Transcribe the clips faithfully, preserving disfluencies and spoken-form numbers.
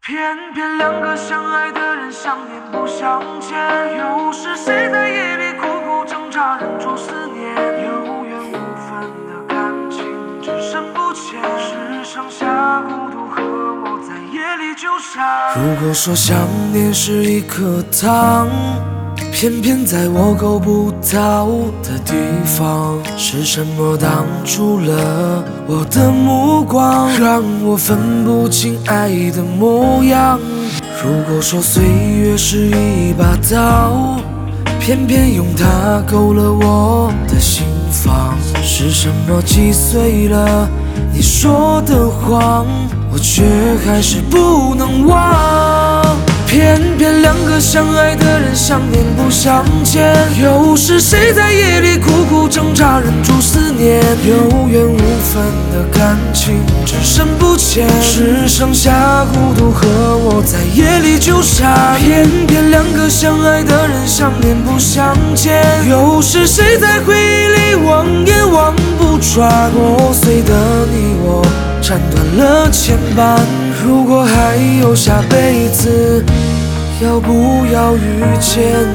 偏偏两个相爱的人想念不相见，又是谁在夜里苦苦挣扎，忍住思念？有缘无分的感情只深不浅，只剩下孤独和我在夜里纠缠。如果说想念是一颗糖，偏偏在我够不到的地方，是什么挡住了我的目光，让我分不清爱的模样。如果说岁月是一把刀，偏偏用它勾了我的心房，是什么击碎了你说的谎，我却还是不能忘。偏偏两个相爱的人想念不相见，又是谁在夜里苦苦挣扎，忍住思念？有缘无分的感情只深不浅，只剩下孤独和我在夜里纠缠。偏偏两个相爱的人想念不相见，又是谁在回忆里望也望不穿？破碎的你我斩断了牵绊，如果还有下辈子，要不要遇见？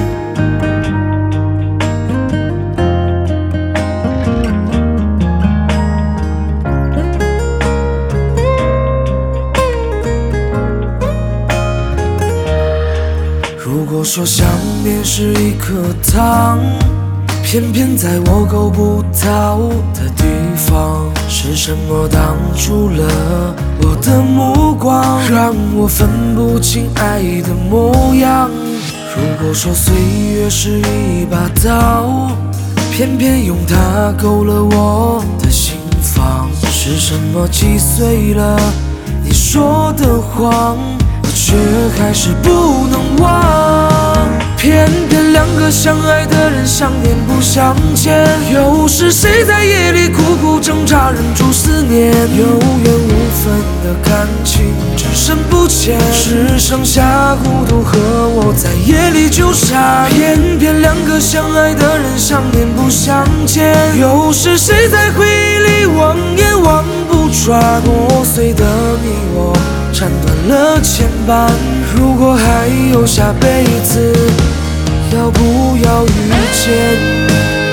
如果说想念是一颗糖，偏偏在我够不到的地方，是什么挡住了我的目光，让我分不清爱的模样。如果说岁月是一把刀，偏偏用它勾了我的心房，是什么击碎了你说的谎，我却还是不能忘。偏偏两个相爱的人想念不相见，又是谁在夜里苦苦挣扎，忍住思念？有缘无分的感情只深不浅，只剩下孤独和我在夜里纠缠。偏偏两个相爱的人想念不相见，又是谁在回忆里望也望不穿？破碎的你我斩断了牵绊，如果还有下辈子，要不要遇见？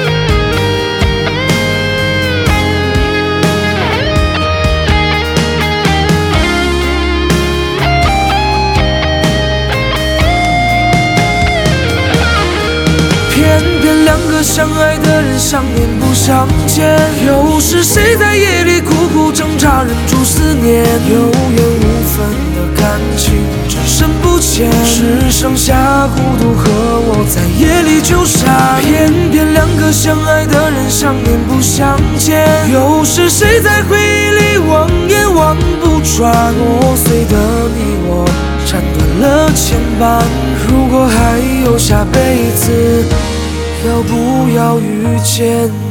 偏偏两个相爱的人想念不相见，又是谁在夜里苦苦挣扎，忍住思念？有缘无分的感情只深不浅，只剩下孤独和我在夜里纠缠。偏偏两个相爱的人想念不相见，又是谁在回忆里望也望不穿？破碎的你我斩断了牵绊，如果还有下辈子，要不要遇见？